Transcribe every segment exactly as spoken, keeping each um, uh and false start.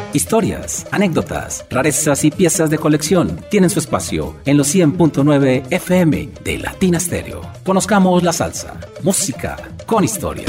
Historias, anécdotas, rarezas y piezas de colección tienen su espacio en los cien punto nueve F M de Latina Stereo. Conozcamos la salsa, música con historia.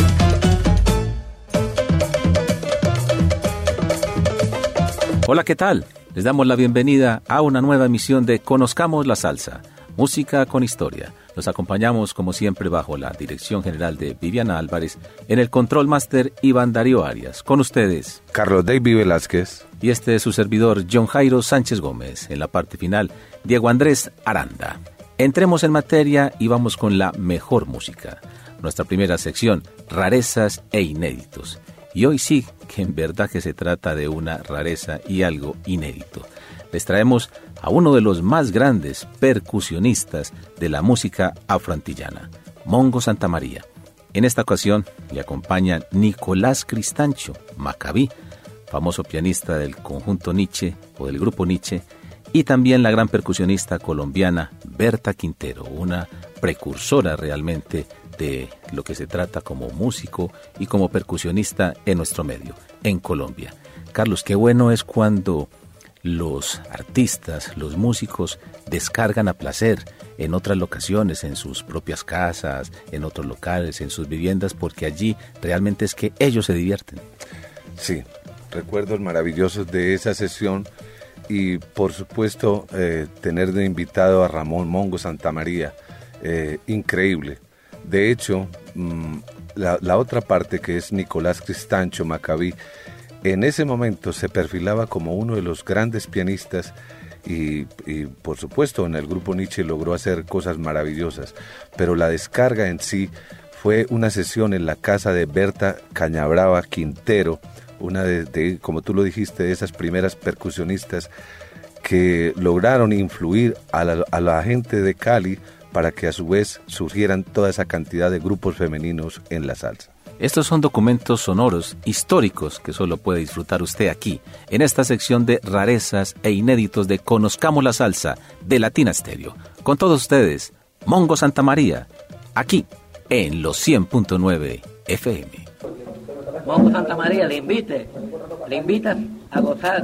Hola, ¿qué tal? Les damos la bienvenida a una nueva emisión de Conozcamos la salsa, música con historia. Los acompañamos como siempre bajo la dirección general de Viviana Álvarez, en el Control Master Iván Darío Arias. Con ustedes, Carlos David Velázquez. Y este es su servidor John Jairo Sánchez Gómez. En la parte final, Diego Andrés Aranda. Entremos en materia y vamos con la mejor música. Nuestra primera sección, rarezas e inéditos. Y hoy sí que en verdad que se trata de una rareza y algo inédito. Les traemos a uno de los más grandes percusionistas de la música afroantillana, Mongo Santamaría. En esta ocasión le acompaña Nicolás Cristancho Macabí, famoso pianista del conjunto Nietzsche o del grupo Nietzsche, y también la gran percusionista colombiana Berta Quintero, una precursora realmente de lo que se trata como músico y como percusionista en nuestro medio, en Colombia. Carlos, qué bueno es cuando los artistas, los músicos descargan a placer en otras locaciones, en sus propias casas, en otros locales, en sus viviendas, porque allí realmente es que ellos se divierten. Sí, recuerdos maravillosos de esa sesión y por supuesto eh, tener de invitado a Ramón Mongo Santamaría, eh, increíble. De hecho, mmm, la, la otra parte que es Nicolás Cristancho Macabí, en ese momento se perfilaba como uno de los grandes pianistas y, y por supuesto en el grupo Nietzsche logró hacer cosas maravillosas, pero la descarga en sí fue una sesión en la casa de Berta Cañabrava Quintero, una de, de como tú lo dijiste, de esas primeras percusionistas que lograron influir a la, a la gente de Cali para que a su vez surgieran toda esa cantidad de grupos femeninos en la salsa. Estos son documentos sonoros, históricos, que solo puede disfrutar usted aquí, en esta sección de rarezas e inéditos de Conozcamos la Salsa, de Latina Stereo. Con todos ustedes, Mongo Santamaría, aquí, en los cien punto nueve F M. Mongo Santamaría le invite, le invita a gozar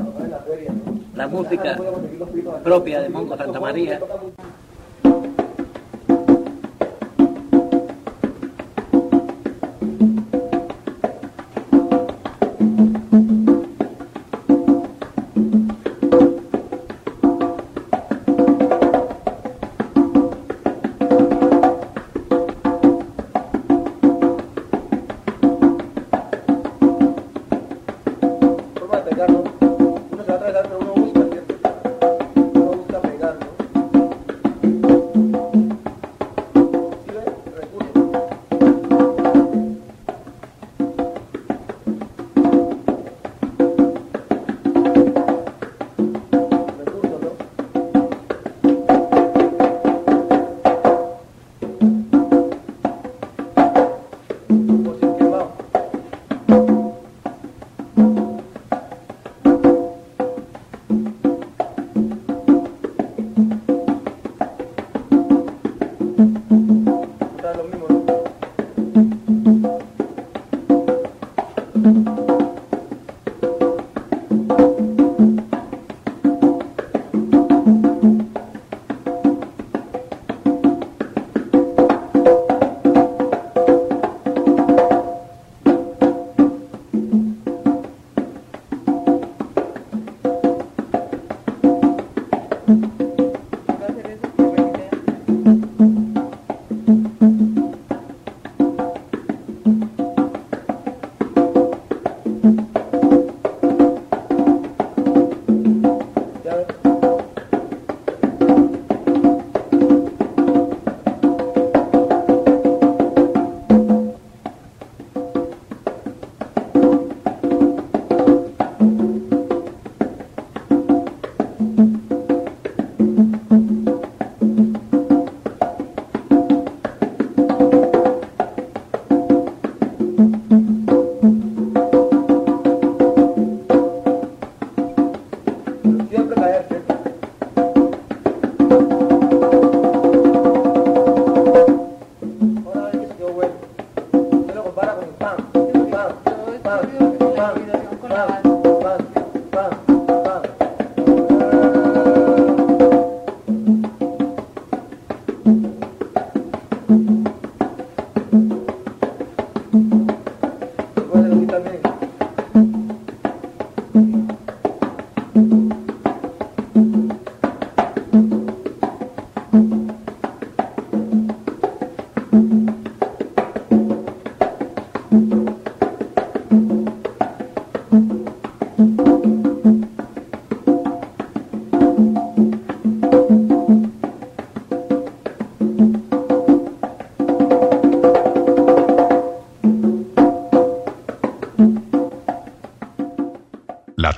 la música propia de Mongo Santamaría.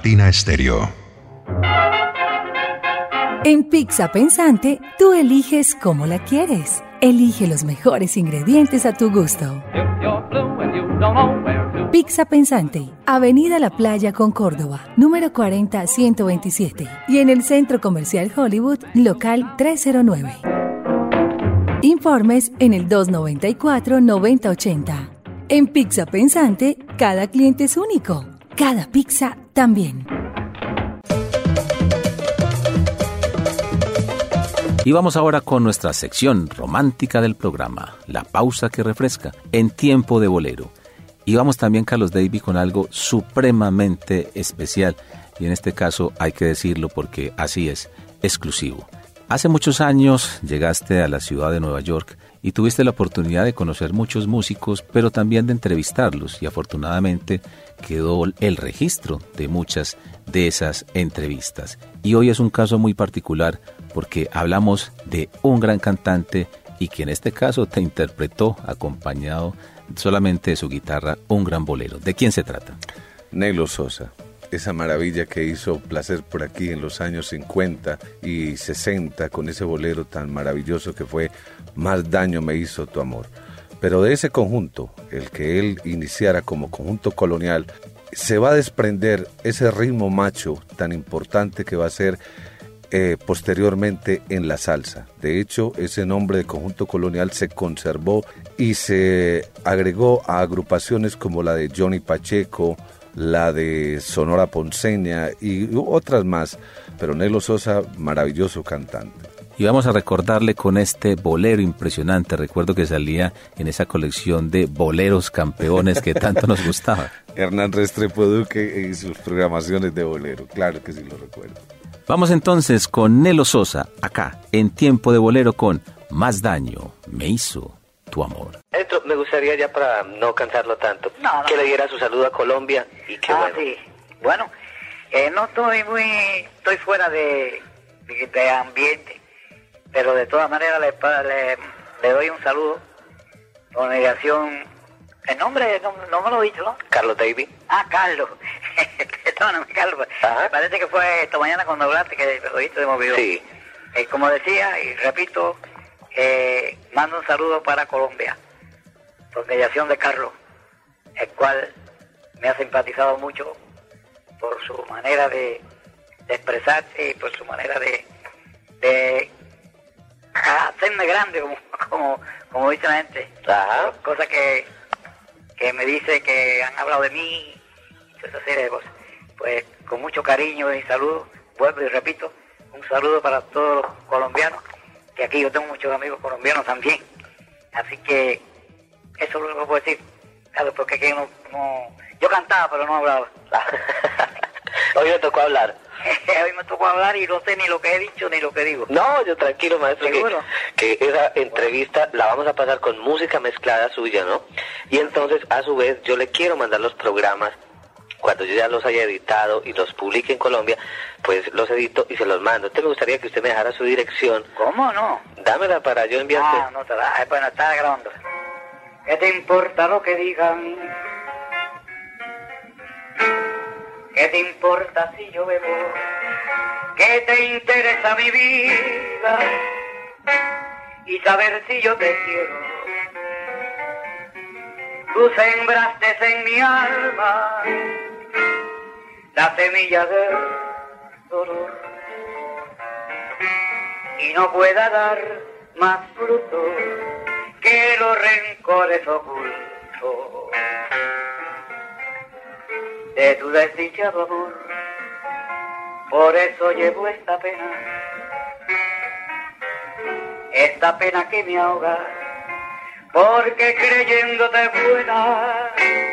Latina Estéreo. En Pizza Pensante, tú eliges cómo la quieres. Elige los mejores ingredientes a tu gusto. Pizza Pensante, Avenida La Playa con Córdoba, número cuarenta ciento veintisiete. Y en el Centro Comercial Hollywood, local trescientos nueve. Informes en el dos noventa y cuatro, noventa ochenta. En Pizza Pensante, cada cliente es único. Cada pizza también. Y vamos ahora con nuestra sección romántica del programa, la pausa que refresca, en tiempo de bolero. Y vamos también, Carlos David, con algo supremamente especial. Y en este caso hay que decirlo porque así es, exclusivo. Hace muchos años llegaste a la ciudad de Nueva York y tuviste la oportunidad de conocer muchos músicos, pero también de entrevistarlos. Y afortunadamente quedó el registro de muchas de esas entrevistas. Y hoy es un caso muy particular porque hablamos de un gran cantante y que en este caso te interpretó acompañado solamente de su guitarra un gran bolero. ¿De quién se trata? Nelo Sosa, esa maravilla que hizo Placer por aquí en los años cincuenta y sesenta con ese bolero tan maravilloso que fue Más daño me hizo tu amor. Pero de ese conjunto, el que él iniciara como conjunto colonial, se va a desprender ese ritmo macho tan importante que va a ser Eh, posteriormente en la salsa. De hecho, ese nombre de conjunto colonial se conservó y se agregó a agrupaciones como la de Johnny Pacheco, la de Sonora Ponceña y otras más. Pero Nelo Sosa, maravilloso cantante. Y vamos a recordarle con este bolero impresionante. Recuerdo que salía en esa colección de boleros campeones que tanto nos gustaba. Hernán Restrepo Duque y sus programaciones de bolero, claro que sí lo recuerdo. Vamos entonces con Nelo Sosa, acá, en Tiempo de Bolero con Más daño me hizo tu amor. Esto me gustaría ya para no cansarlo tanto, no, no. que le diera su saludo a Colombia y que ah, bueno. sí. Bueno, eh, no estoy muy, estoy fuera de, de, de ambiente, pero de todas maneras le, le, le doy un saludo con negación. El nombre no, no me lo he dicho, ¿no? Carlos David. Ah, Carlos. Perdóname, Carlos. Ajá. Me parece que fue esta mañana cuando hablaste que lo oíste de movido. Sí. Eh, como decía, y repito, eh, mando un saludo para Colombia, por mediación de Carlos, el cual me ha simpatizado mucho por su manera de, de expresarse y por su manera de, de hacerme grande, como, como, como dice la gente. Ajá. Cosa que... que me dice que han hablado de mí, esa serie de cosas. Pues con mucho cariño y saludo, vuelvo y repito, un saludo para todos los colombianos, que aquí yo tengo muchos amigos colombianos también. Así que eso es lo que puedo decir, claro, porque aquí no, no... yo cantaba pero no hablaba. Hoy me tocó hablar. Hoy me tocó hablar y no sé ni lo que he dicho ni lo que digo. No, yo tranquilo, maestro, que, que esa entrevista la vamos a pasar con música mezclada suya, ¿no? Y entonces, a su vez, yo le quiero mandar los programas, cuando yo ya los haya editado y los publique en Colombia, pues los edito y se los mando. Entonces me gustaría que usted me dejara su dirección. ¿Cómo no? Dámela para yo enviarte. Ah, no te la... Bueno, está grabando. ¿Qué te importa lo que digan? ¿Qué te importa si yo bebo? ¿Qué te interesa mi vida? Y saber si yo te quiero. Tú sembraste en mi alma la semilla del dolor y no pueda dar más fruto que los rencores ocultos de tu desdichado amor. Por eso llevo esta pena, esta pena que me ahoga, porque creyéndote buena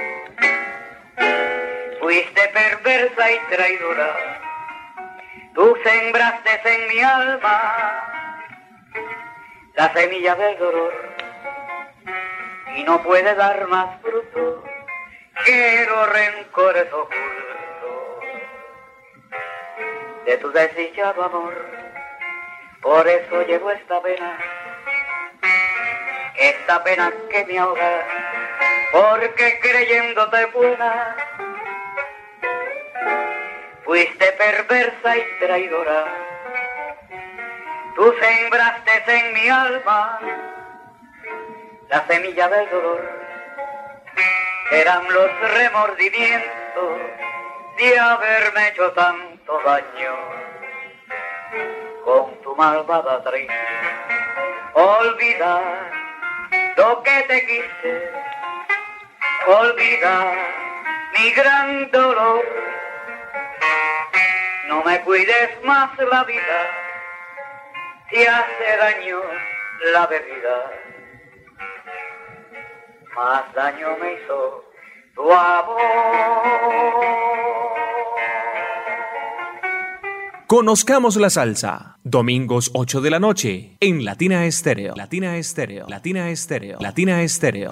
fuiste perversa y traidora. Tú sembraste en mi alma la semilla del dolor y no puede dar más fruto que los rencores ocultos de tu desdichado amor. Por eso llevo esta pena, esta pena que me ahoga, porque creyéndote buena fuiste perversa y traidora. Tú sembraste en mi alma la semilla del dolor. Eran los remordimientos de haberme hecho tanto daño. Con tu malvada triste, olvida lo que te quise, olvida mi gran dolor. No me cuides más la vida, te hace daño la bebida. Más daño me hizo tu amor. Conozcamos la salsa. Domingos ocho de la noche en Latina Estéreo. Latina Estéreo. Latina Estéreo. Latina Estéreo.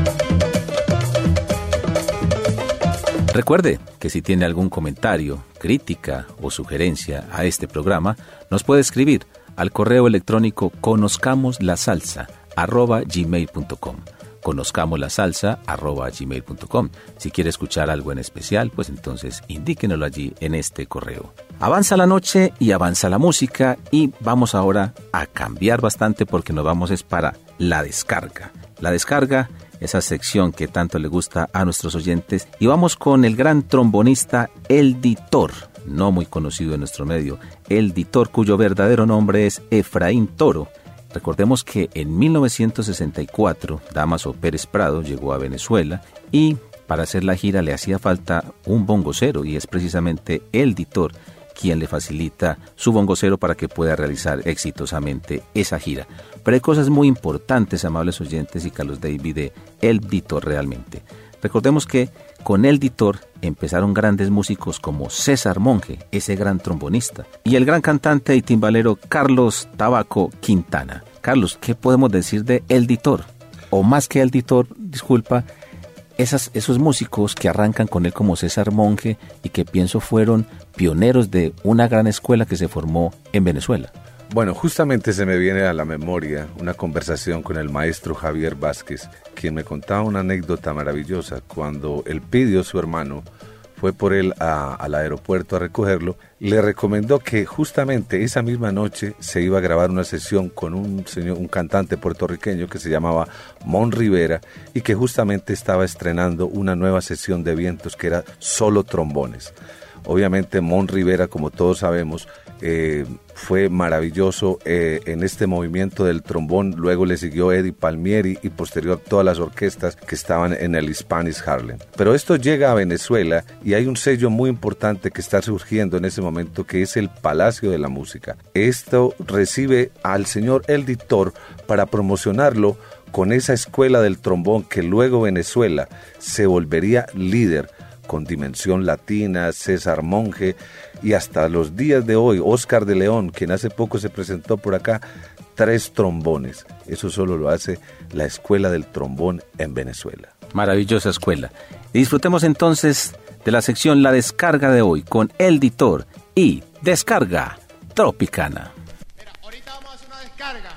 Recuerde que si tiene algún comentario, crítica o sugerencia a este programa, nos puede escribir al correo electrónico conozcamoslasalsa arroba gmail punto com. conozcamoslasalsa arroba gmail punto com. Si quiere escuchar algo en especial, pues entonces indíquenoslo allí en este correo. Avanza la noche y avanza la música, y vamos ahora a cambiar bastante porque nos vamos es para la descarga. La descarga, esa sección que tanto le gusta a nuestros oyentes, y vamos con el gran trombonista Eldy Toro, no muy conocido en nuestro medio, Eldy Toro, cuyo verdadero nombre es Efraín Toro. Recordemos que en mil novecientos sesenta y cuatro Dámaso Pérez Prado llegó a Venezuela y para hacer la gira le hacía falta un bongocero, y es precisamente Eldy Toro quien le facilita su bongocero para que pueda realizar exitosamente esa gira. Pero hay cosas muy importantes, amables oyentes y Carlos David, de Eldy Toro realmente. Recordemos que con Eldy Toro empezaron grandes músicos como César Monge, ese gran trombonista, y el gran cantante y timbalero Carlos Tabaco Quintana. Carlos, ¿qué podemos decir de Eldy Toro? O más que Eldy Toro, disculpa, esas, esos músicos que arrancan con él como César Monge y que pienso fueron pioneros de una gran escuela que se formó en Venezuela. Bueno, justamente se me viene a la memoria una conversación con el maestro Javier Vázquez, quien me contaba una anécdota maravillosa. Cuando Elpidio, su hermano, fue por él a, al aeropuerto a recogerlo, le recomendó que justamente esa misma noche se iba a grabar una sesión con un señor, un cantante puertorriqueño que se llamaba Mon Rivera, y que justamente estaba estrenando una nueva sesión de vientos que era solo trombones. Obviamente Mon Rivera, como todos sabemos, eh, fue maravilloso eh, en este movimiento del trombón. Luego le siguió Eddie Palmieri y posterior todas las orquestas que estaban en el Spanish Harlem. Pero esto llega a Venezuela y hay un sello muy importante que está surgiendo en ese momento, que es el Palacio de la Música. Esto recibe al señor Eldy Toro para promocionarlo con esa escuela del trombón que luego Venezuela se volvería líder, con Dimensión Latina, César Monge, y hasta los días de hoy, Oscar de León, quien hace poco se presentó por acá, tres trombones. Eso solo lo hace la Escuela del Trombón en Venezuela. Maravillosa escuela. Y disfrutemos entonces de la sección La Descarga de hoy con Eldy Toro y Descarga Tropicana. Mira, ahorita vamos a hacer una descarga.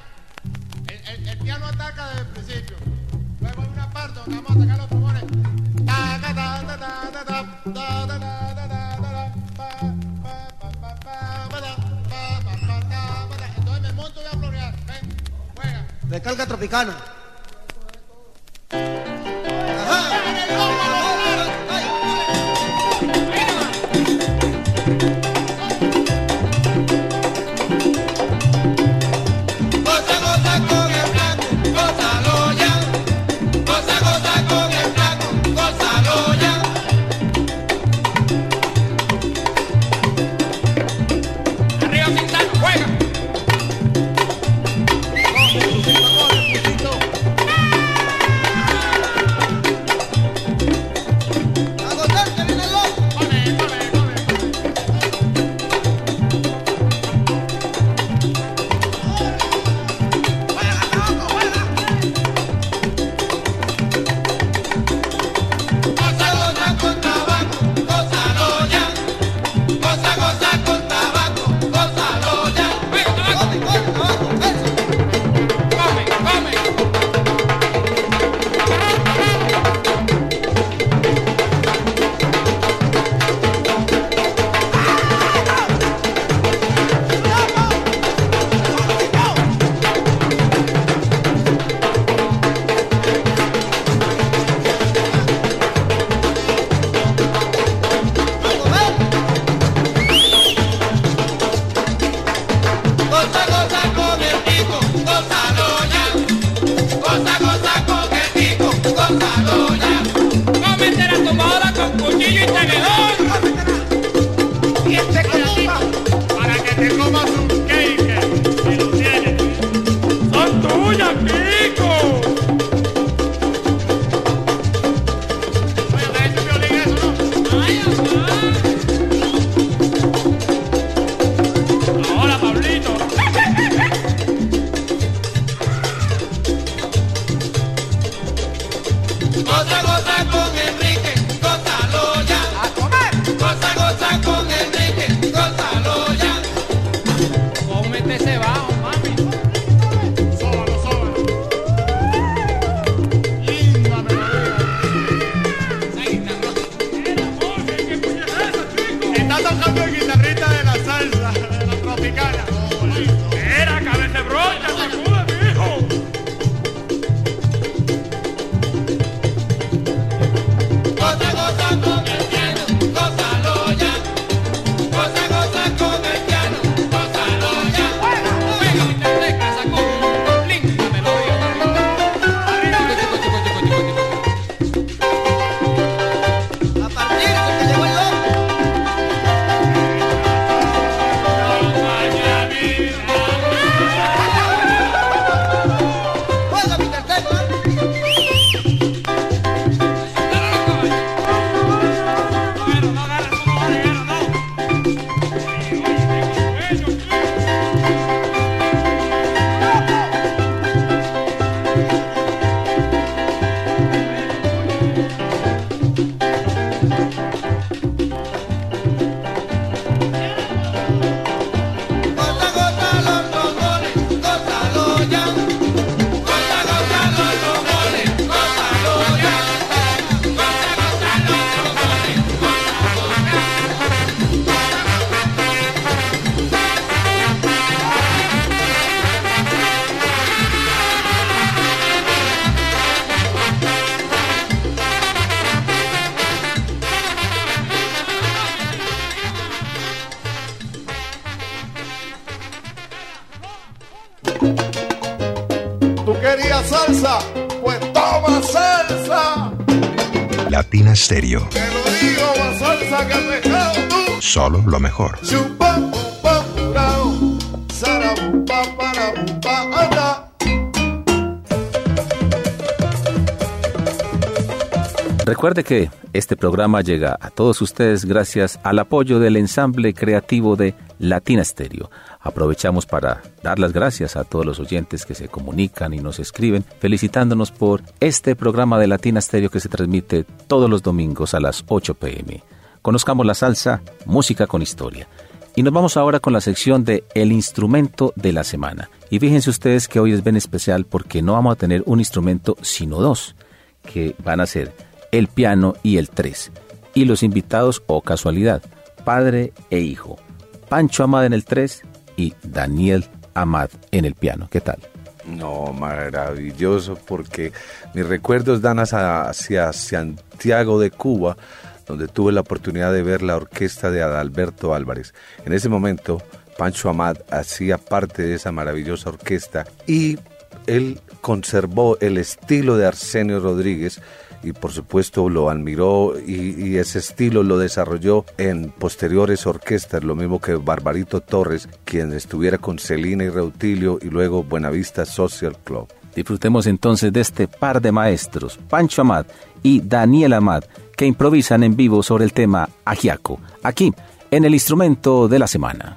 El, el, el piano ataca desde el principio. Luego hay una parte donde vamos a atacar los trombones. Entonces me monto y voy a florear. Ven, juega. Descarga Tropicana. Arriba, Quintana, juega. Goza, goza con Enrique, gózalo ya. A comer. Goza, goza con Enrique, gózalo ya. Cómete ese bajo, mami. Sóbalo, sóbalo. Linda melodía. Esa guitarra. Era, Jorge, ¿qué puñet es eso, chico? Está tocando el guitarrista de la salsa, de la tropicana. Era, cabeza de brocha, sacude, mijo. Goza, goza con el piano, gózalo ya. Goza, goza con el piano, gózalo ya. Venga, mi terceca, sacó linda melodía. Arriba, chico, chico, chico, chico, chico. A partir de que llegó el loco. Juega, mi terceca. Goza, goza los trombones, gózalo ya. Goza, goza los trombones, gózalo ya. Goza, goza los trombones, gózalo ¿Tú querías salsa? Pues toma salsa. Latina Stereo. Te lo digo, más salsa que el pescado tú. Solo lo mejor. Chupa, pupa, purao. Sarabupa, parabupa, anda. Recuerde que este programa llega a todos ustedes gracias al apoyo del ensamble creativo de Latina Stereo. Aprovechamos para dar las gracias a todos los oyentes que se comunican y nos escriben felicitándonos por este programa de Latina Stereo que se transmite todos los domingos a las ocho p m Conozcamos la salsa, música con historia. Y nos vamos ahora con la sección de El Instrumento de la Semana. Y fíjense ustedes que hoy es bien especial porque no vamos a tener un instrumento sino dos, que van a ser el piano y el tres. Y los invitados, o casualidad, padre e hijo. Pancho Amat en el tres y Daniel Amat en el piano. ¿Qué tal? No, maravilloso, porque mis recuerdos dan hacia, hacia Santiago de Cuba, donde tuve la oportunidad de ver la orquesta de Adalberto Álvarez. En ese momento, Pancho Amat hacía parte de esa maravillosa orquesta y él conservó el estilo de Arsenio Rodríguez y por supuesto lo admiró y, y ese estilo lo desarrolló en posteriores orquestas, lo mismo que Barbarito Torres, quien estuviera con Celina y Reutilio y luego Buenavista Social Club. Disfrutemos entonces de este par de maestros, Pancho Amat y Daniel Amat, que improvisan en vivo sobre el tema ajiaco, aquí en el Instrumento de la Semana.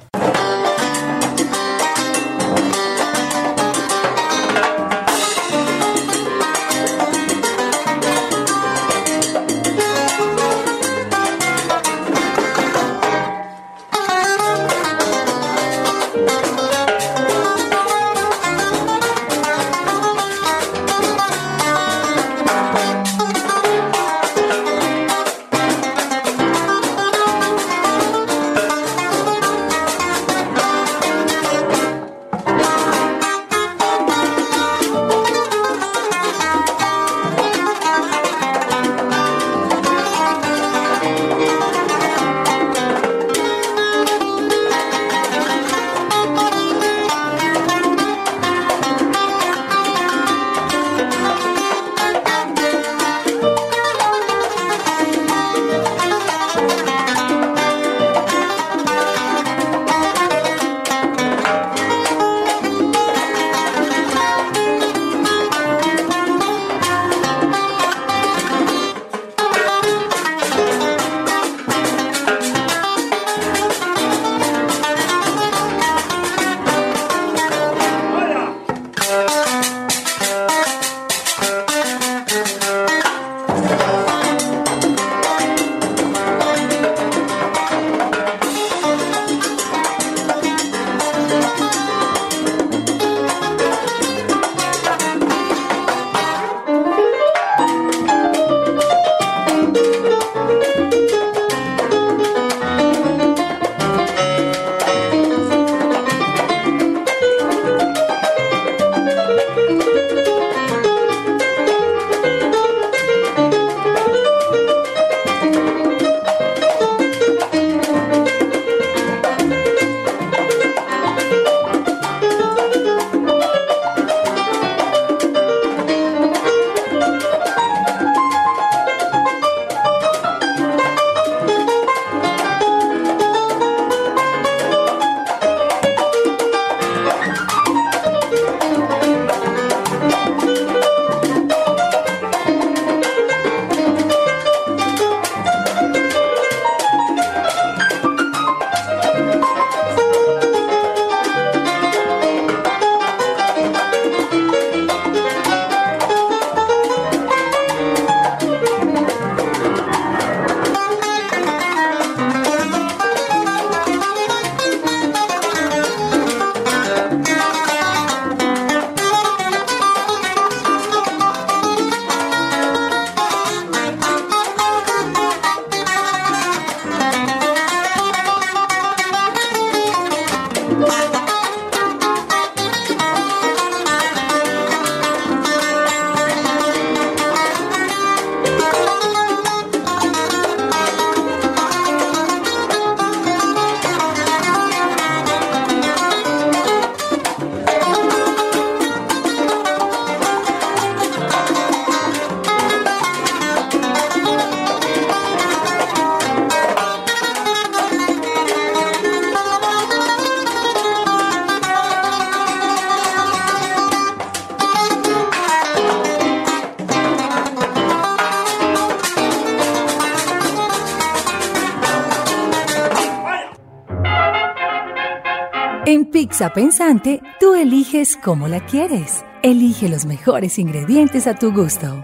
En Pizza Pensante, tú eliges cómo la quieres. Elige los mejores ingredientes a tu gusto.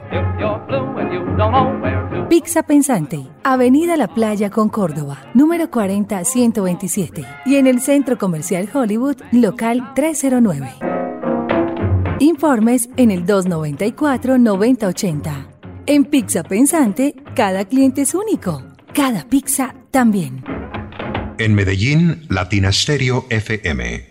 Pizza Pensante, Avenida La Playa con Córdoba, número cuarenta a ciento veintisiete. Y en el Centro Comercial Hollywood, local trescientos nueve. Informes en el dos noventa y cuatro, noventa ochenta. En Pizza Pensante, cada cliente es único. Cada pizza también. En Medellín, Latina Stereo F M.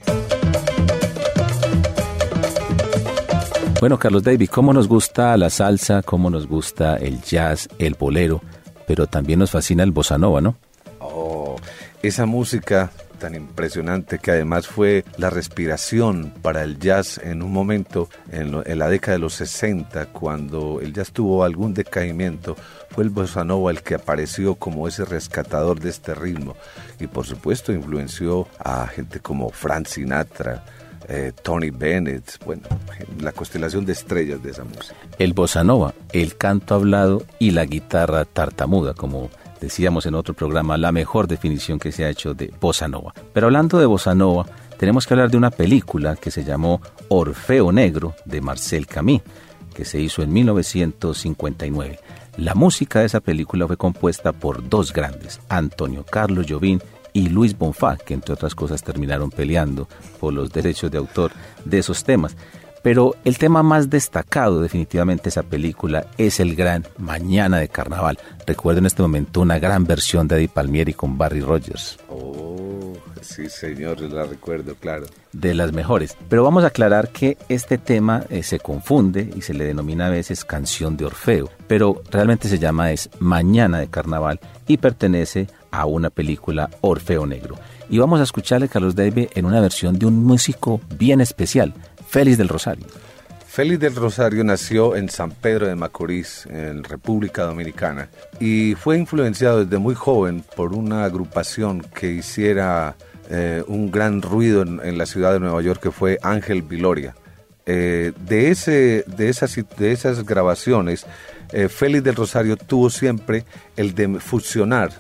Bueno, Carlos David, cómo nos gusta la salsa, cómo nos gusta el jazz, el bolero, pero también nos fascina el bossa nova, ¿no? Oh, esa música tan impresionante que además fue la respiración para el jazz en un momento, en, lo, en la década de los sesenta, cuando el jazz tuvo algún decaimiento, fue el bossa nova el que apareció como ese rescatador de este ritmo y por supuesto influenció a gente como Frank Sinatra, eh, Tony Bennett, bueno, la constelación de estrellas de esa música. El bossa nova, el canto hablado y la guitarra tartamuda, como decíamos en otro programa, la mejor definición que se ha hecho de bossa nova. Pero hablando de bossa nova, tenemos que hablar de una película que se llamó Orfeo Negro, de Marcel Camus, que se hizo en mil novecientos cincuenta y nueve. La música de esa película fue compuesta por dos grandes, Antonio Carlos Jobim y Luis Bonfá, que entre otras cosas terminaron peleando por los derechos de autor de esos temas. Pero el tema más destacado definitivamente de esa película es el gran Mañana de Carnaval. Recuerdo en este momento una gran versión de Eddie Palmieri con Barry Rogers. Oh, sí señor, la recuerdo, claro. De las mejores. Pero vamos a aclarar que este tema eh, se confunde y se le denomina a veces Canción de Orfeo. Pero realmente se llama es Mañana de Carnaval y pertenece a una película Orfeo Negro. Y vamos a escucharle, Carlos David, en una versión de un músico bien especial, Félix del Rosario. Félix del Rosario nació en San Pedro de Macorís, en República Dominicana, y fue influenciado desde muy joven por una agrupación que hiciera eh, un gran ruido en, en la ciudad de Nueva York, que fue Ángel Viloria. Eh, de, ese, de, esas, de esas grabaciones, eh, Félix del Rosario tuvo siempre el de fusionar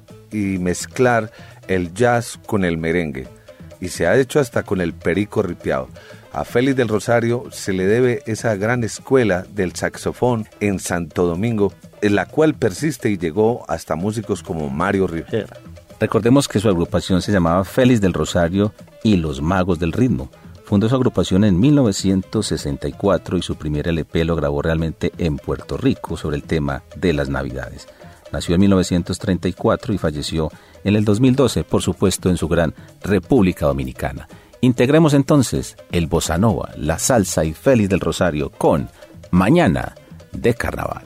y mezclar el jazz con el merengue, y se ha hecho hasta con el perico ripiado. A Félix del Rosario se le debe esa gran escuela del saxofón en Santo Domingo, en la cual persiste y llegó hasta músicos como Mario Rivera. Recordemos que su agrupación se llamaba Félix del Rosario y Los Magos del Ritmo. Fundó su agrupación en mil novecientos sesenta y cuatro y su primer L P lo grabó realmente en Puerto Rico sobre el tema de las Navidades. Nació en mil novecientos treinta y cuatro y falleció en el dos mil doce, por supuesto, en su gran República Dominicana. Integremos entonces el bossa nova, la salsa y Félix del Rosario con Mañana de Carnaval.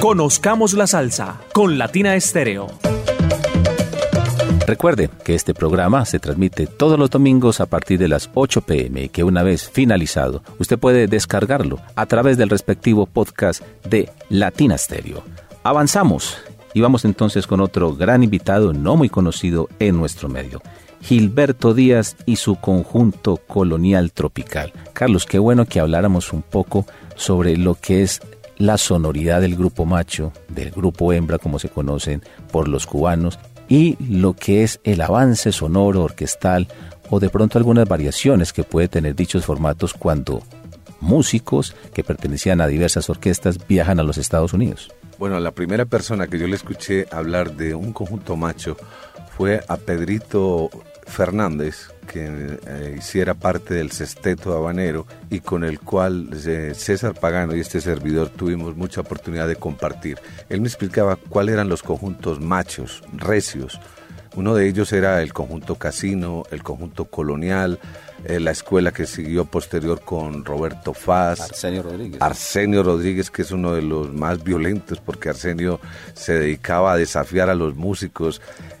Conozcamos la salsa con Latina Estéreo. Recuerde que este programa se transmite todos los domingos a partir de las ocho pe eme y que una vez finalizado, usted puede descargarlo a través del respectivo podcast de Latina Estéreo. Avanzamos y vamos entonces con otro gran invitado no muy conocido en nuestro medio, Gilberto Díaz y su conjunto Colonial Tropical. Carlos, qué bueno que habláramos un poco sobre lo que es la sonoridad del grupo macho, del grupo hembra como se conocen por los cubanos, y lo que es el avance sonoro, orquestal o de pronto algunas variaciones que puede tener dichos formatos cuando músicos que pertenecían a diversas orquestas viajan a los Estados Unidos. Bueno, la primera persona que yo le escuché hablar de un conjunto macho fue a Pedrito Fernández, que eh, hiciera parte del Sexteto Habanero y con el cual eh, César Pagano y este servidor tuvimos mucha oportunidad de compartir. Él me explicaba cuáles eran los conjuntos machos, recios. Uno de ellos era el conjunto Casino, el conjunto Colonial, eh, la escuela que siguió posterior con Roberto Faz, Arsenio Rodríguez. Arsenio Rodríguez, que es uno de los más violentos porque Arsenio se dedicaba a desafiar a los músicos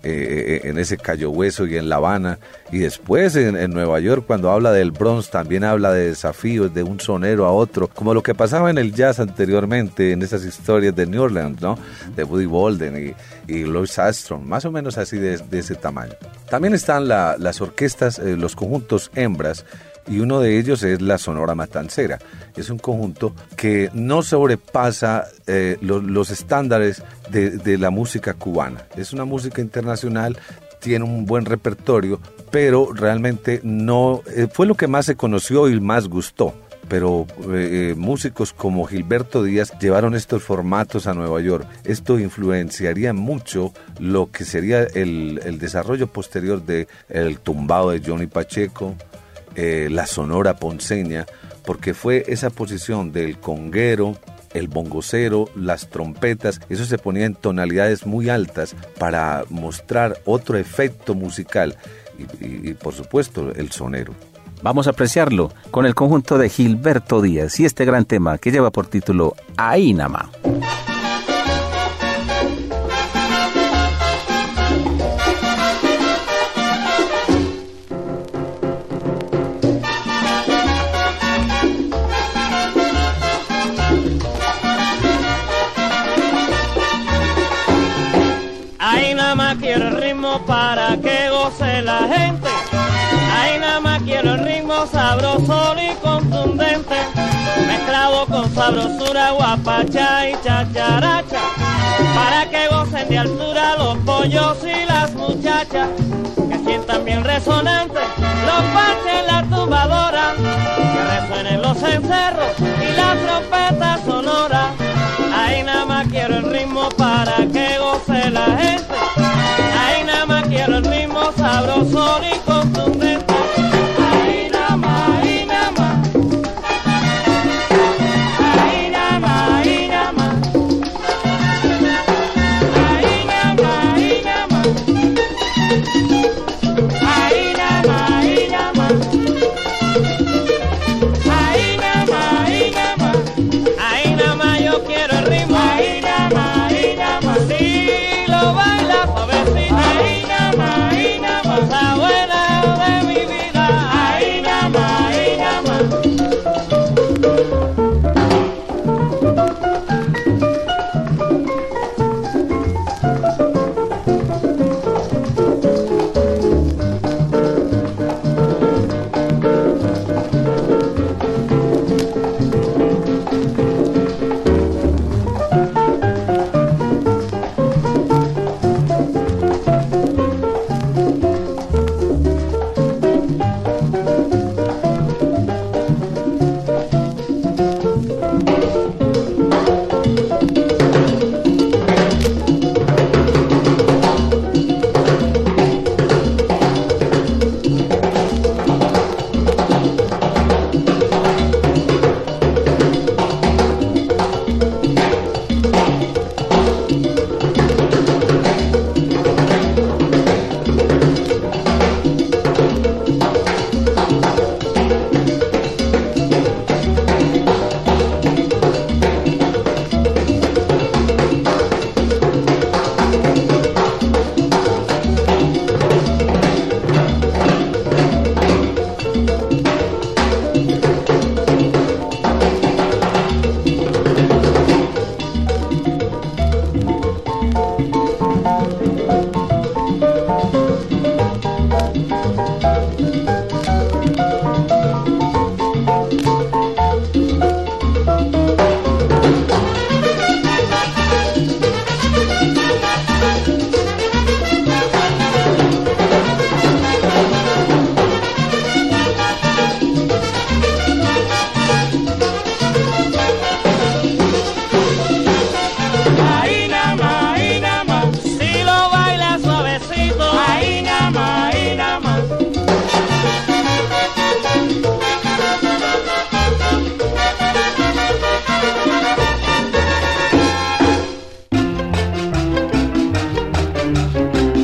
eh, en ese Cayo Hueso y en La Habana, y después en, en Nueva York cuando habla del Bronx también habla de desafíos de un sonero a otro, como lo que pasaba en el jazz anteriormente en esas historias de New Orleans, ¿no? De Buddy Bolden y, y Louis Armstrong, más o menos así de, de ese tamaño. También están la, las orquestas, eh, los conjuntos hembras, y uno de ellos es la Sonora Matancera. Es un conjunto que no sobrepasa eh, los, los estándares de, de la música cubana. Es una música internacional, tiene un buen repertorio, pero realmente no eh, fue lo que más se conoció y más gustó. Pero eh, músicos como Gilberto Díaz llevaron estos formatos a Nueva York. Esto influenciaría mucho lo que sería el, el desarrollo posterior de el tumbado de Johnny Pacheco, eh, la sonora ponceña, porque fue esa posición del conguero, el bongocero, las trompetas, eso se ponía en tonalidades muy altas para mostrar otro efecto musical y, y, y por supuesto el sonero. Vamos a apreciarlo con el conjunto de Gilberto Díaz y este gran tema que lleva por título Ahí Namá. Ahí nada más quiero el ritmo para que goce la gente. Ahí nada más quiero el ritmo sabroso y contundente, mezclado con sabrosura, guapacha y chacharacha, para que gocen de altura los pollos y las muchachas, que sientan bien resonantes los parches, la tumbadora, que resuenen los encerros y las trompetas sonoras. Ahí nada más quiero el ritmo para que goce la gente. Ahí nada más quiero el ritmo sabroso y contundente. Ahí nada más, ahí nada más. Ahí nada más, ahí nada más. Ahí nada más, ahí nada más. Ahí nada más, ahí nada más. Ahí nada más, ahí nada más. Ahí nada más yo quiero el ritmo. Ahí nada más, ahí nada más.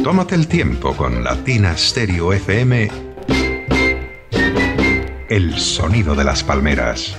Tómate el tiempo con Latina Stereo F M. El sonido de las palmeras.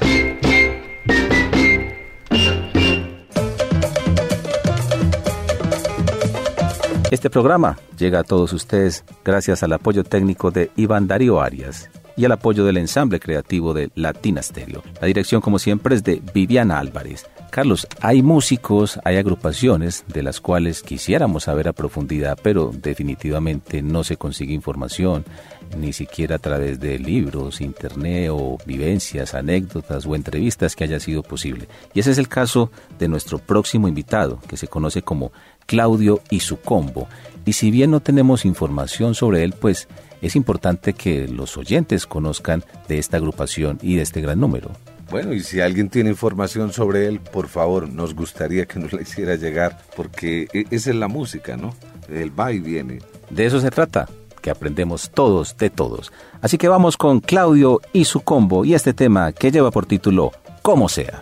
Este programa llega a todos ustedes gracias al apoyo técnico de Iván Darío Arias y al apoyo del ensamble creativo de Latina Stereo. La dirección, como siempre, es de Viviana Álvarez. Carlos, hay músicos, hay agrupaciones de las cuales quisiéramos saber a profundidad, pero definitivamente no se consigue información, ni siquiera a través de libros, internet o vivencias, anécdotas o entrevistas que haya sido posible. Y ese es el caso de nuestro próximo invitado, que se conoce como Claudio y su combo. Y si bien no tenemos información sobre él, pues es importante que los oyentes conozcan de esta agrupación y de este gran número. Bueno, y si alguien tiene información sobre él, por favor, nos gustaría que nos la hiciera llegar, porque esa es la música, ¿no? El va y viene. De eso se trata, que aprendemos todos de todos. Así que vamos con Claudio y su combo y este tema que lleva por título Como Sea.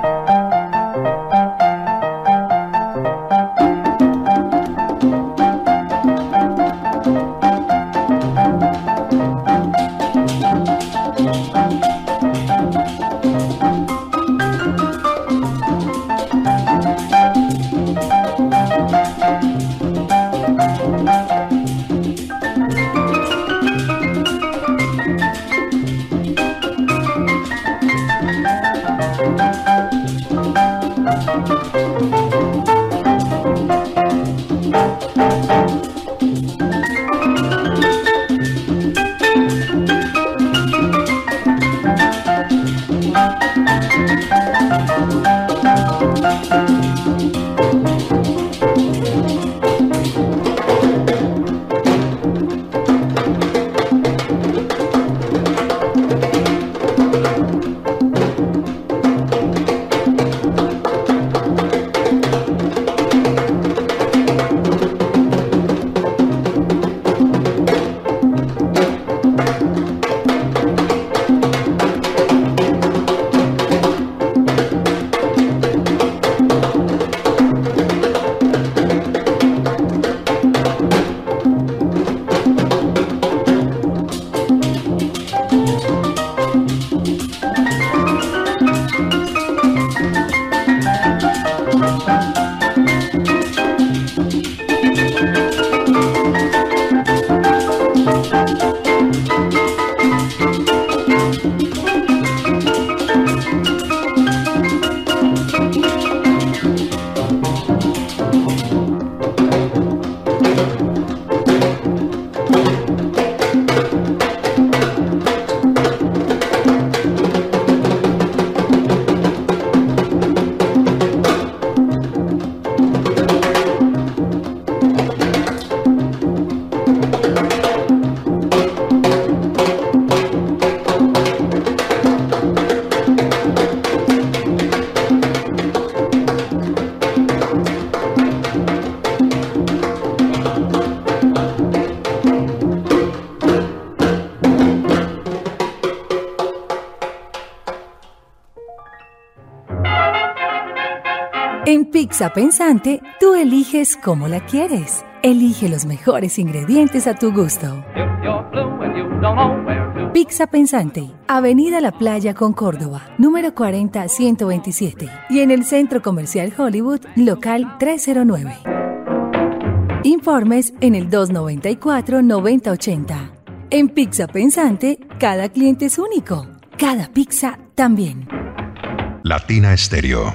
En Pizza Pensante, tú eliges cómo la quieres. Elige los mejores ingredientes a tu gusto. Pizza Pensante, Avenida La Playa con Córdoba, número cuarenta ciento veintisiete. Y en el Centro Comercial Hollywood, local trescientos nueve. Informes en el dos noventa y cuatro, noventa ochenta. En Pizza Pensante, cada cliente es único. Cada pizza también. Latina Stereo.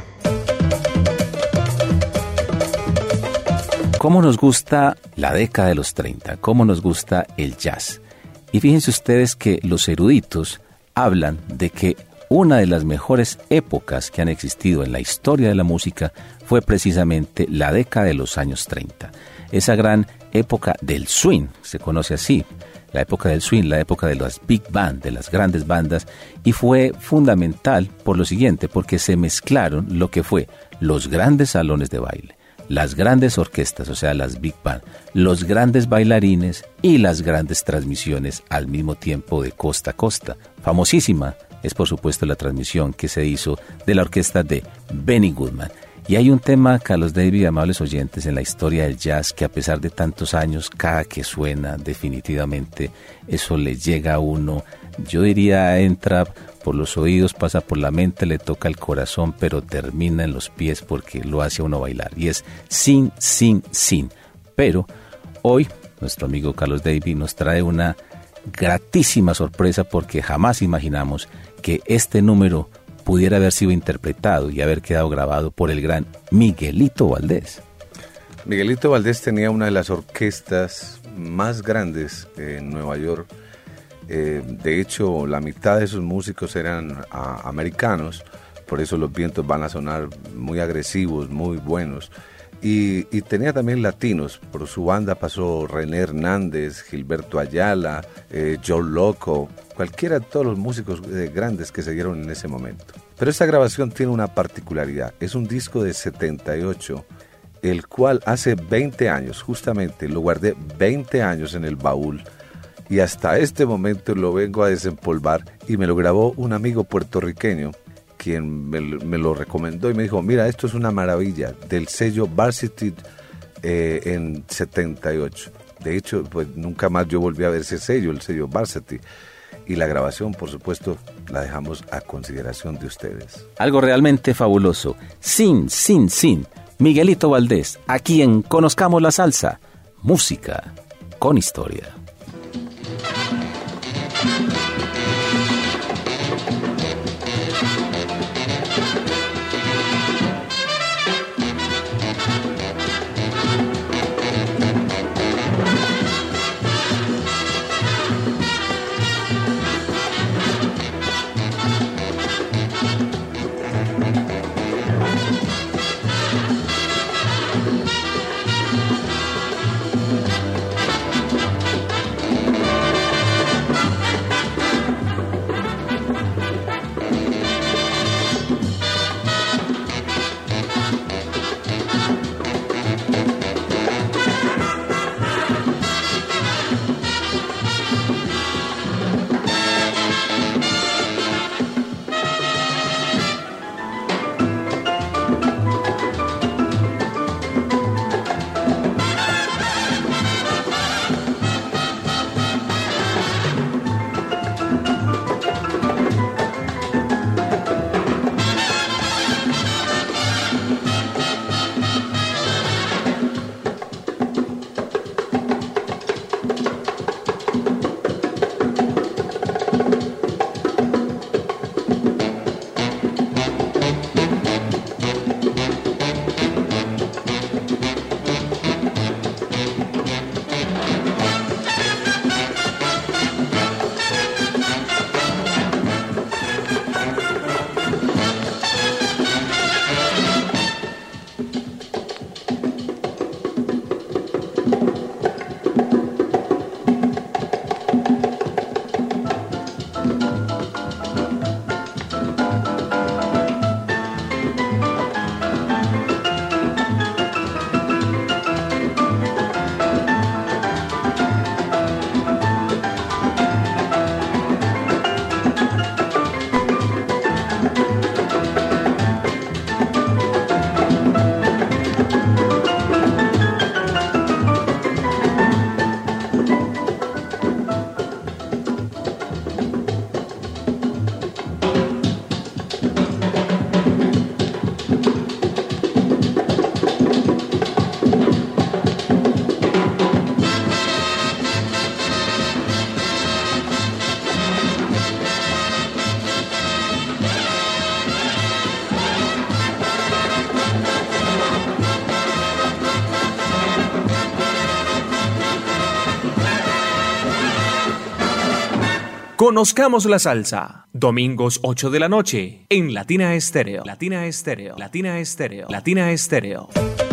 ¿Cómo nos gusta la década de los treinta? ¿Cómo nos gusta el jazz? Y fíjense ustedes que los eruditos hablan de que una de las mejores épocas que han existido en la historia de la música fue precisamente la década de los años treinta. Esa gran época del swing, se conoce así, la época del swing, la época de las big band, de las grandes bandas, y fue fundamental por lo siguiente, porque se mezclaron lo que fue los grandes salones de baile, las grandes orquestas, o sea, las big band, los grandes bailarines y las grandes transmisiones al mismo tiempo de costa a costa. Famosísima es, por supuesto, la transmisión que se hizo de la orquesta de Benny Goodman. Y hay un tema, Carlos David, amables oyentes, en la historia del jazz que a pesar de tantos años, cada que suena, definitivamente, eso le llega a uno. Yo diría, entra por los oídos, pasa por la mente, le toca el corazón, pero termina en los pies porque lo hace a uno bailar. Y es Sin, Sin, Sin. Pero hoy, nuestro amigo Carlos David nos trae una gratísima sorpresa porque jamás imaginamos que este número pudiera haber sido interpretado y haber quedado grabado por el gran Miguelito Valdés. Miguelito Valdés tenía una de las orquestas más grandes en Nueva York. Eh, de hecho, la mitad de sus músicos eran a, americanos, por eso los vientos van a sonar muy agresivos, muy buenos. Y, y tenía también latinos, por su banda pasó René Hernández, Gilberto Ayala, eh, Joe Loco, cualquiera de todos los músicos eh, grandes que se dieron en ese momento. Pero esta grabación tiene una particularidad, es un disco de setenta y ocho, el cual hace veinte años, justamente lo guardé veinte años en el baúl, y hasta este momento lo vengo a desempolvar, y me lo grabó un amigo puertorriqueño, quien me, me lo recomendó y me dijo, mira, esto es una maravilla, del sello Varsity eh, en setenta y ocho. De hecho, pues nunca más yo volví a ver ese sello, el sello Varsity. Y la grabación, por supuesto, la dejamos a consideración de ustedes. Algo realmente fabuloso. Sin, sin, sin. Miguelito Valdés, aquí en Conozcamos la Salsa. Música con historia. Conozcamos la salsa. Domingos ocho de la noche en Latina Estéreo. Latina Estéreo. Latina Estéreo. Latina Estéreo.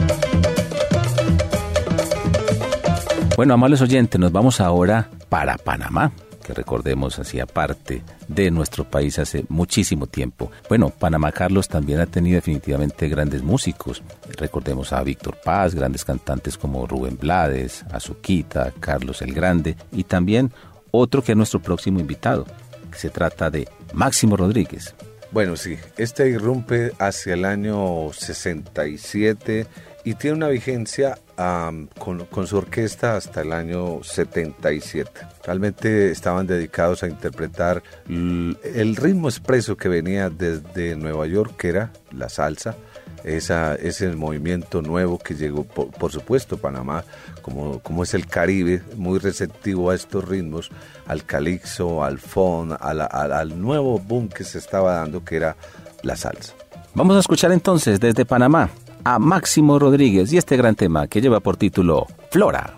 Bueno, amables oyentes, nos vamos ahora para Panamá, que recordemos hacía parte de nuestro país hace muchísimo tiempo. Bueno, Panamá, Carlos, también ha tenido definitivamente grandes músicos. Recordemos a Víctor Paz, grandes cantantes como Rubén Blades, Azuquita, Carlos el Grande y también otro que es nuestro próximo invitado, que se trata de Máximo Rodríguez. Bueno, sí, este irrumpe hacia el año sesenta y siete y tiene una vigencia um, con, con su orquesta hasta el año setenta y siete. Realmente estaban dedicados a interpretar l- el ritmo expreso que venía desde Nueva York, que era la salsa. Esa, ese es el movimiento nuevo que llegó, por, por supuesto, Panamá, como, como es el Caribe, muy receptivo a estos ritmos, al calipso, al funk, a la, a, al nuevo boom que se estaba dando, que era la salsa. Vamos a escuchar entonces desde Panamá a Máximo Rodríguez y este gran tema que lleva por título Flora.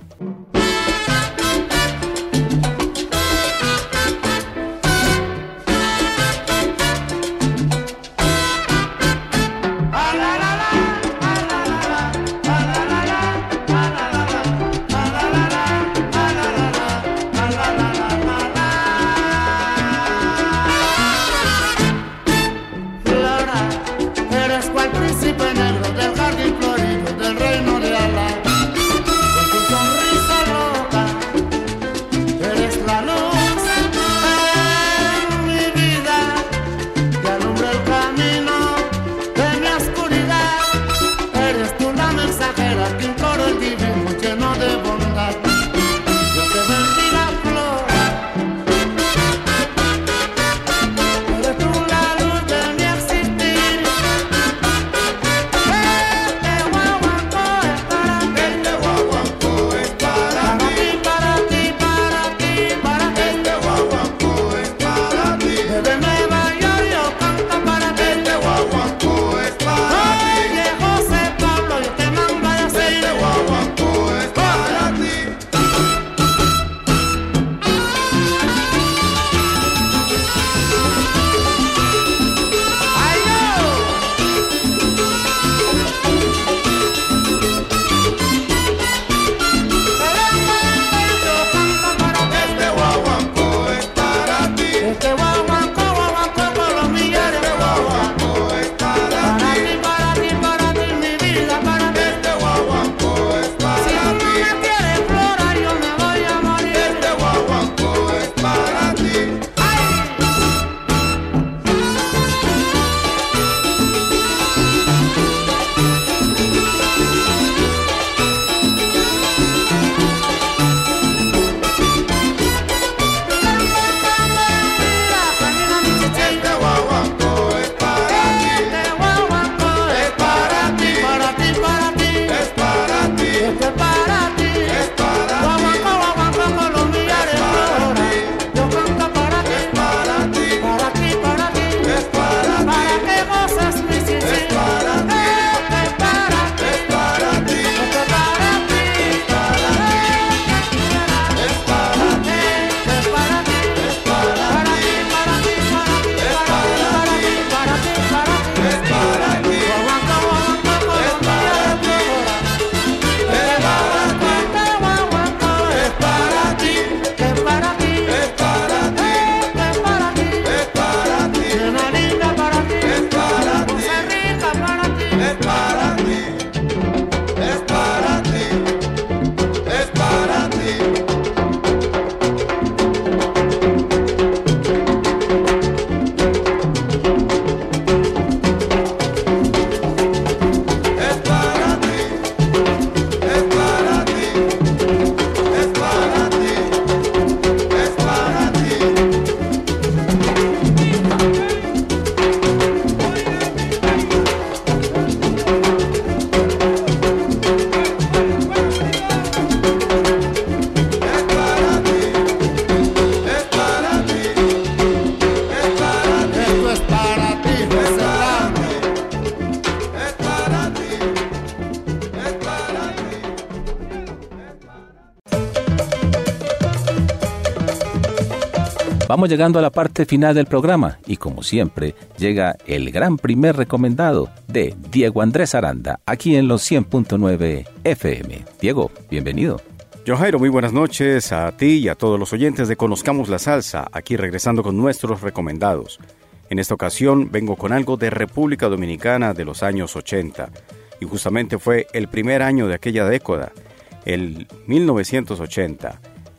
Vamos llegando a la parte final del programa y como siempre llega el gran primer recomendado de Diego Andrés Aranda aquí en los cien punto nueve F M. Diego, bienvenido. John Jairo, muy buenas noches a ti y a todos los oyentes de Conozcamos la Salsa, aquí regresando con nuestros recomendados. En esta ocasión vengo con algo de República Dominicana de los años ochenta y justamente fue el primer año de aquella década, el mil novecientos ochenta.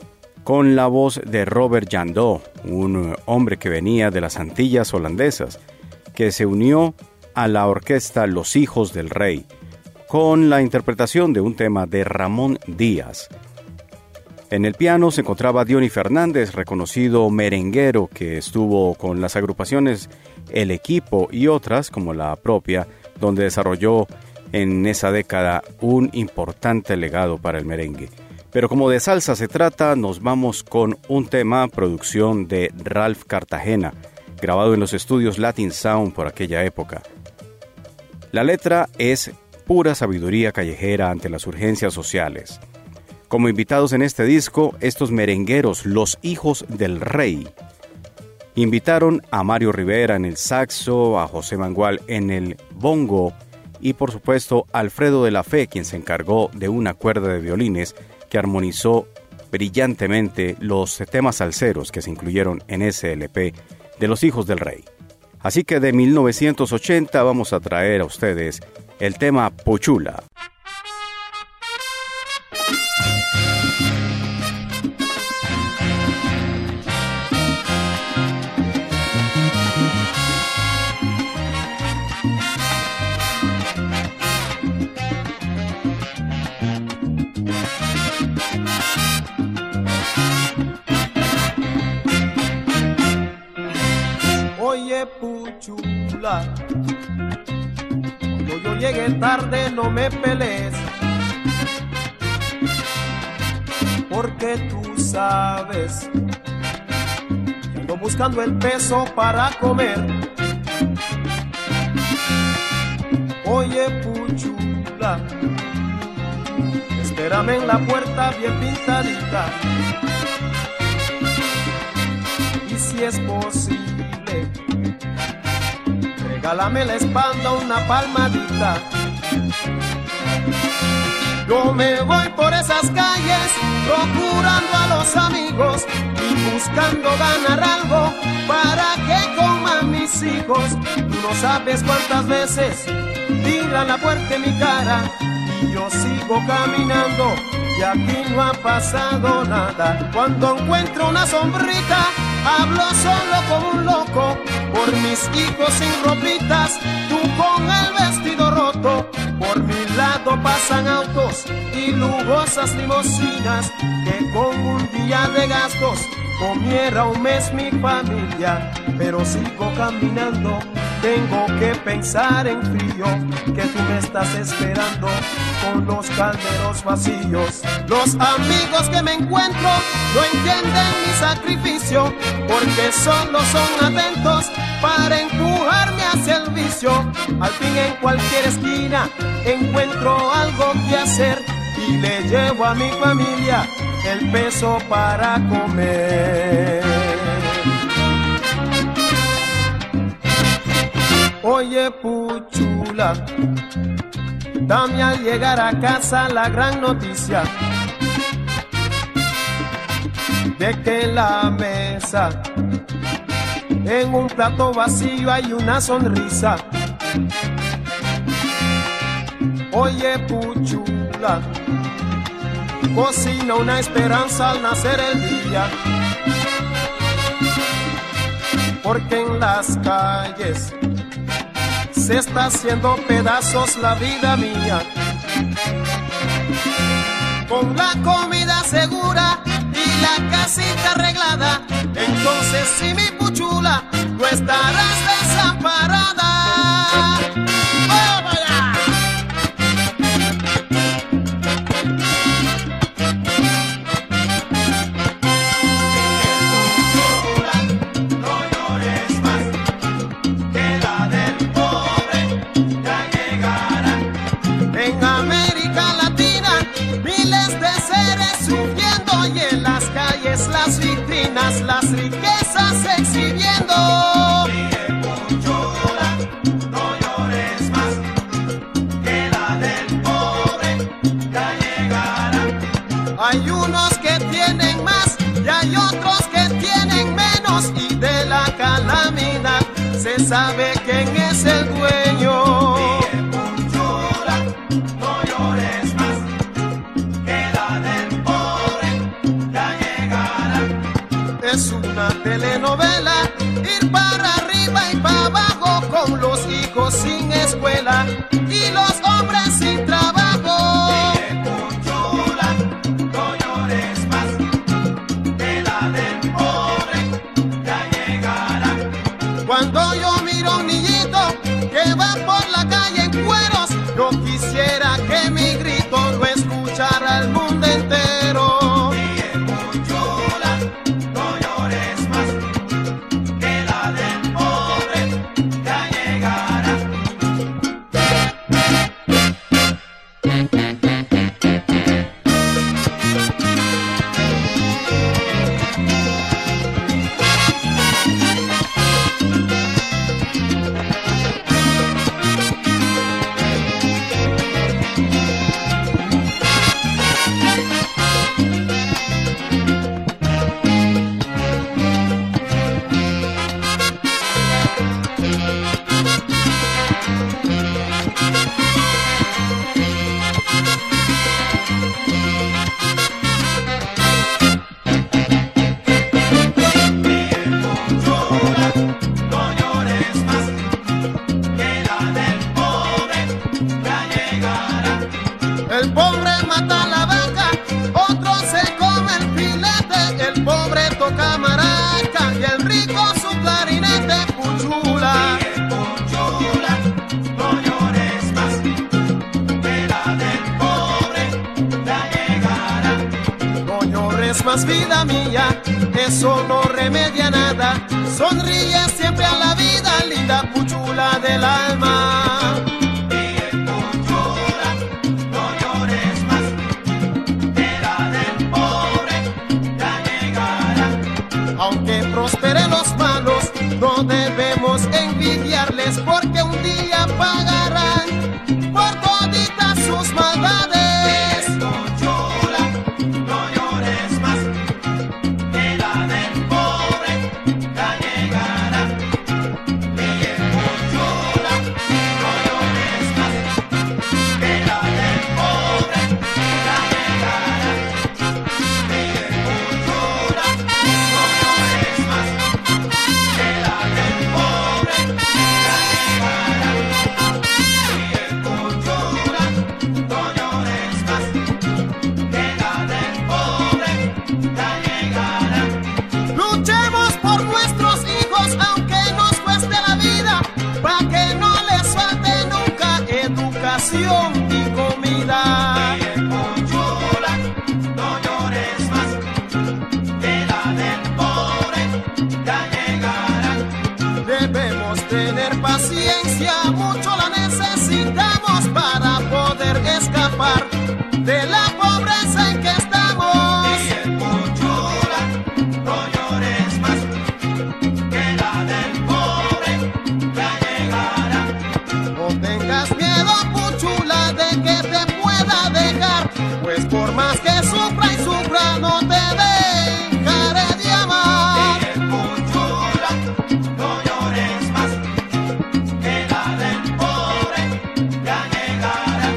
Con la voz de Robert Jandó, un hombre que venía de las Antillas holandesas, que se unió a la orquesta Los Hijos del Rey, con la interpretación de un tema de Ramón Díaz. En el piano se encontraba Diony Fernández, reconocido merenguero que estuvo con las agrupaciones El Equipo y otras como la propia, donde desarrolló en esa década un importante legado para el merengue. Pero como de salsa se trata, nos vamos con un tema, producción de Ralph Cartagena, grabado en los estudios Latin Sound por aquella época. La letra es pura sabiduría callejera ante las urgencias sociales. Como invitados en este disco, estos merengueros, Los Hijos del Rey, invitaron a Mario Rivera en el saxo, a José Mangual en el bongo y por supuesto Alfredo de la Fe, quien se encargó de una cuerda de violines que armonizó brillantemente los temas salseros que se incluyeron en ese L P de Los Hijos del Rey. Así que de mil novecientos ochenta vamos a traer a ustedes el tema Pochula. Oye, Puchula, cuando yo llegue tarde no me pelees, porque tú sabes que ando buscando el peso para comer. Oye, Puchula, espérame en la puerta bien pintadita, y si es posible, regálame la espalda una palmadita. Yo me voy por esas calles procurando a los amigos y buscando ganar algo para que coman mis hijos. Tú no sabes cuántas veces tiran la puerta en mi cara y yo sigo caminando y aquí no ha pasado nada. Cuando encuentro una sombrita hablo solo como un loco por mis hijos sin ropitas, tú con el vestido roto. Por mi lado pasan autos y lujosas limusinas que con un día de gastos comiera un mes mi familia. Pero sigo caminando, tengo que pensar en frío, que tú me estás esperando con los calderos vacíos. Los amigos que me encuentro no entienden mi sacrificio, porque solo son atentos para empujarme hacia el vicio. Al fin en cualquier esquina encuentro algo que hacer y le llevo a mi familia el peso para comer. Oye, Puchula, dame al llegar a casa la gran noticia de que en la mesa, en un plato vacío hay una sonrisa. Oye, Puchula, cocina una esperanza al nacer el día, porque en las calles se está haciendo pedazos la vida mía. Con la comida segura y la casita arreglada, entonces si mi Puchula, tú estarás desamparada. ¡Oh, vaya! Las vitrinas, las riquezas exhibiendo. Sigue, Puchula, no llores más, que la del pobre ya llegará. Hay unos que tienen más y hay otros que tienen menos, y de la calamidad se sabe quién es el dueño. Sigue, Puchula, no llores más, que la del pobre ya llegará. Es una telenovela, ir para arriba y para abajo con escuela y los hombres sin trabajo. Chula, no llores más, que la del pobre ya llegará. Cuando yo miro a un niñito que va por la calle en cueros, yo quisiera que mi grito lo escuchara el mundo entero. Más vida mía, eso no remedia nada. Sonríe siempre a la vida, linda puchula del alma. Bien, puchula, no llores más, que la del pobre ya llegará. Aunque prosperen los malos, no debemos envidiarles, porque un día pagarán por toditas sus maldades. Y comida. Bien, puchula, no llores más, que la del pobre ya llegará. Debemos tener paciencia, mucho la necesitamos para poder escapar de la pobreza en que estamos. Bien, puchula, no llores más, que la del pobre ya llegará. No tengas miedo, de que te pueda dejar, pues por más que sufra y sufra no te dejaré de amar. Bien, puchula, no llores más, que la del pobre ya llegará.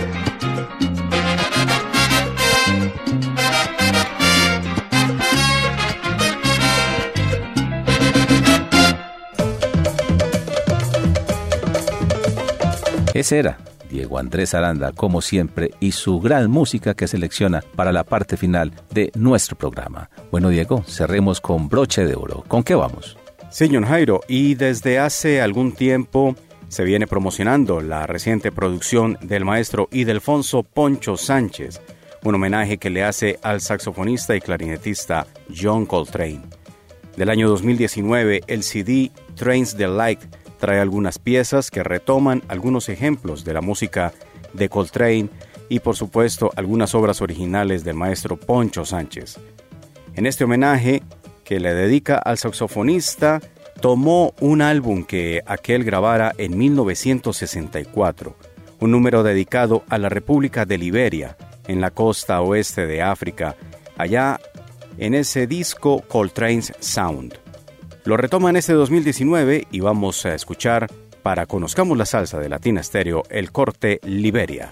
Ese era Diego Andrés Aranda, como siempre, y su gran música que selecciona para la parte final de nuestro programa. Bueno, Diego, cerremos con broche de oro. ¿Con qué vamos? Sí, John Jairo, y desde hace algún tiempo se viene promocionando la reciente producción del maestro Ildefonso Poncho Sánchez, un homenaje que le hace al saxofonista y clarinetista John Coltrane. Del año dos mil diecinueve, el C D Trains the Light trae algunas piezas que retoman algunos ejemplos de la música de Coltrane y, por supuesto, algunas obras originales del maestro Poncho Sánchez. En este homenaje, que le dedica al saxofonista, tomó un álbum que aquel grabara en mil novecientos sesenta y cuatro, un número dedicado a la República de Liberia, en la costa oeste de África, allá en ese disco Coltrane's Sound. Lo retoma en este dos mil diecinueve y vamos a escuchar, para Conozcamos la Salsa de Latina Stereo, el corte Liberia.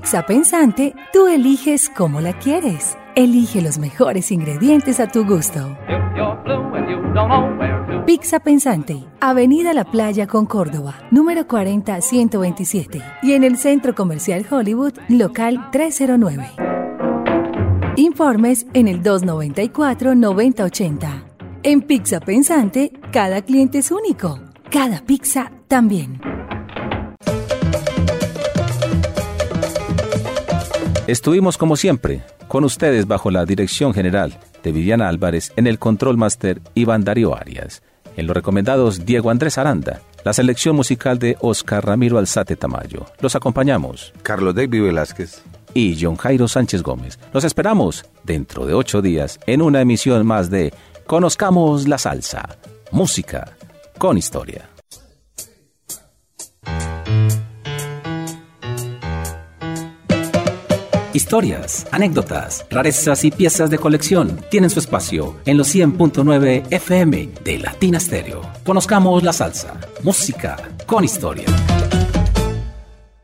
Pizza Pensante, tú eliges cómo la quieres. Elige los mejores ingredientes a tu gusto. Pizza Pensante, Avenida La Playa con Córdoba, número cuarenta ciento veintisiete. Y en el Centro Comercial Hollywood, local trescientos nueve. Informes en el dos noventa y cuatro, noventa ochenta. En Pizza Pensante, cada cliente es único. Cada pizza también. Estuvimos como siempre, con ustedes bajo la dirección general de Viviana Álvarez, en el Control Master Iván Darío Arias, en los recomendados Diego Andrés Aranda, la selección musical de Oscar Ramiro Alzate Tamayo. Los acompañamos Carlos David Velázquez y John Jairo Sánchez Gómez. Los esperamos dentro de ocho días en una emisión más de Conozcamos la Salsa, música con historia. Historias, anécdotas, rarezas y piezas de colección tienen su espacio en los cien punto nueve F M de Latina Stereo. Conozcamos la salsa, música con historia.